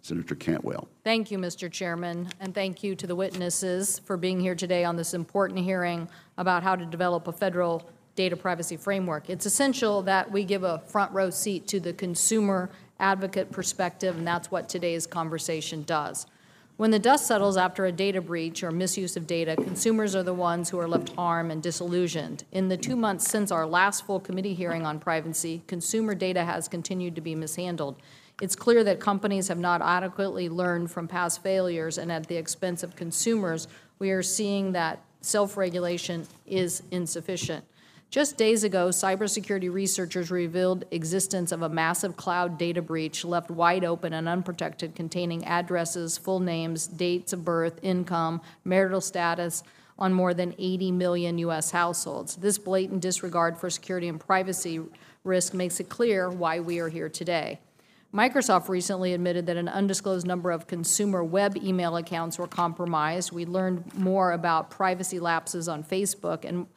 Senator Cantwell. Thank you, Mr. Chairman, and thank you to the witnesses for being here today on this important hearing about how to develop a federal data privacy framework. It's essential that we give a front row seat to the consumer advocate perspective, and that's what today's conversation does. When the dust settles after a data breach or misuse of data, consumers are the ones who are left harmed and disillusioned. In the 2 months since our last full committee hearing on privacy, consumer data has continued to be mishandled. It's clear that companies have not adequately learned from past failures, and at the expense of consumers, we are seeing that self-regulation is insufficient. Just days ago, cybersecurity researchers revealed existence of a massive cloud data breach left wide open and unprotected, containing addresses, full names, dates of birth, income, marital status on more than 80 million U.S. households. This blatant disregard for security and privacy risk makes it clear why we are here today. Microsoft recently admitted that an undisclosed number of consumer web email accounts were compromised. We learned more about privacy lapses on Facebook, and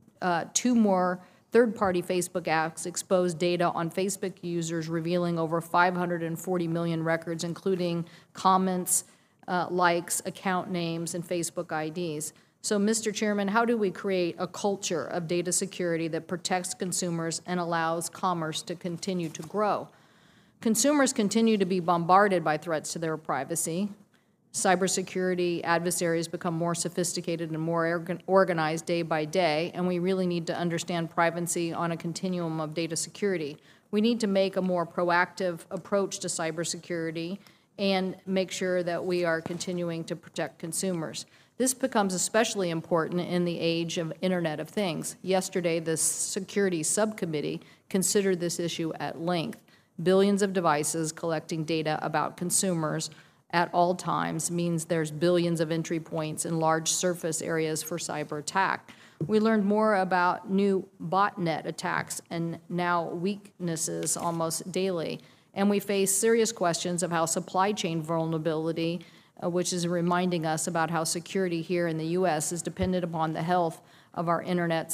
2 more third-party Facebook apps exposed data on Facebook users, revealing over 540 million records, including comments, likes, account names, and Facebook IDs. So, Mr. Chairman, how do we create a culture of data security that protects consumers and allows commerce to continue to grow? Consumers continue to be bombarded by threats to their privacy. Cybersecurity adversaries become more sophisticated and more organized day by day, and we really need to understand privacy on a continuum of data security. We need to make a more proactive approach to cybersecurity and make sure that we are continuing to protect consumers. This becomes especially important in the age of Internet of Things. Yesterday, the Security Subcommittee considered this issue at length. Billions of devices collecting data about consumers at all times means there's billions of entry points and large surface areas for cyber attack. We learned more about new botnet attacks and now weaknesses almost daily. And we face serious questions of how supply chain vulnerability, which is reminding us about how security here in the U.S. is dependent upon the health of our internet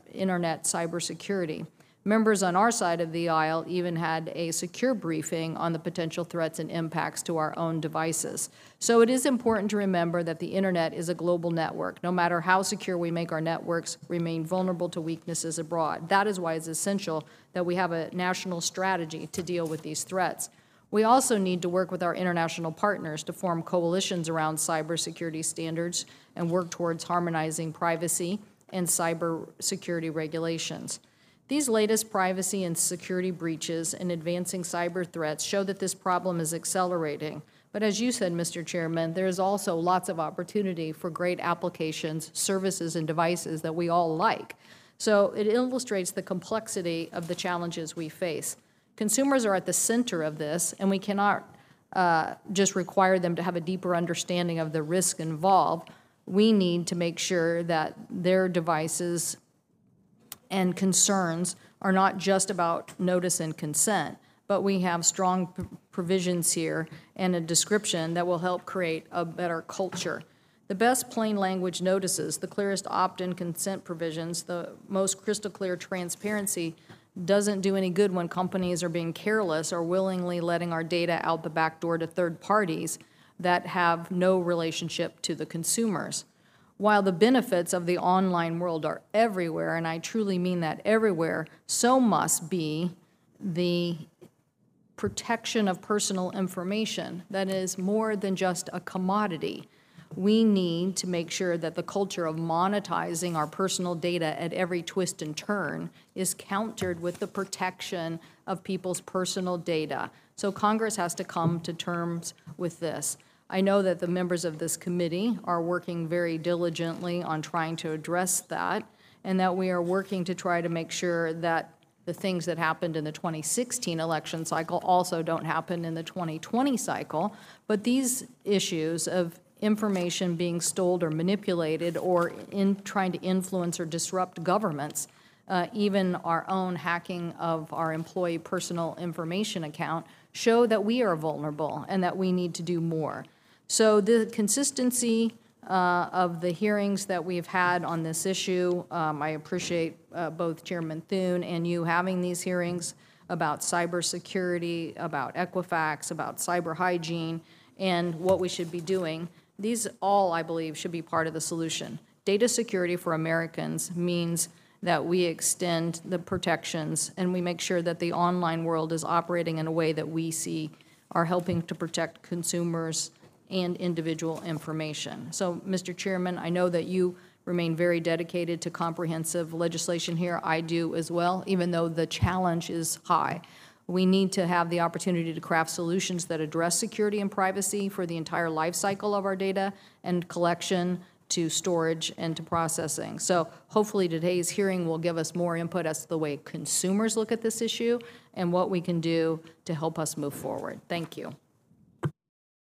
cybersecurity. Members on our side of the aisle even had a secure briefing on the potential threats and impacts to our own devices. So it is important to remember that the Internet is a global network. No matter how secure we make our networks, remain vulnerable to weaknesses abroad. That is why it's essential that we have a national strategy to deal with these threats. We also need to work with our international partners to form coalitions around cybersecurity standards and work towards harmonizing privacy and cybersecurity regulations. These latest privacy and security breaches and advancing cyber threats show that this problem is accelerating. But as you said, Mr. Chairman, there is also lots of opportunity for great applications, services, and devices that we all like. So it illustrates the complexity of the challenges we face. Consumers are at the center of this, and we cannot just require them to have a deeper understanding of the risk involved. We need to make sure that their devices and concerns are not just about notice and consent, but we have strong provisions here and a description that will help create a better culture. The best plain language notices, the clearest opt-in consent provisions, the most crystal clear transparency doesn't do any good when companies are being careless or willingly letting our data out the back door to third parties that have no relationship to the consumers. While the benefits of the online world are everywhere, and I truly mean that everywhere, so must be the protection of personal information that is more than just a commodity. We need to make sure that the culture of monetizing our personal data at every twist and turn is countered with the protection of people's personal data. So Congress has to come to terms with this. I know that the members of this committee are working very diligently on trying to address that, and that we are working to try to make sure that the things that happened in the 2016 election cycle also don't happen in the 2020 cycle. But these issues of information being stolen or manipulated or in trying to influence or disrupt governments, even our own hacking of our employee personal information account, show that we are vulnerable and that we need to do more. So the consistency of the hearings that we've had on this issue, I appreciate both Chairman Thune and you having these hearings. about cybersecurity, about Equifax, about cyber hygiene, and what we should be doing. These all, I believe, should be part of the solution. Data security for Americans means that we extend the protections and we make sure that the online world is operating in a way that we see are helping to protect consumers and individual information. So, Mr. Chairman, I know that you remain very dedicated to comprehensive legislation here. I do as well, even though the challenge is high. We need to have the opportunity to craft solutions that address security and privacy for the entire life cycle of our data, and collection to storage and to processing. So hopefully today's hearing will give us more input as to the way consumers look at this issue and what we can do to help us move forward. Thank you.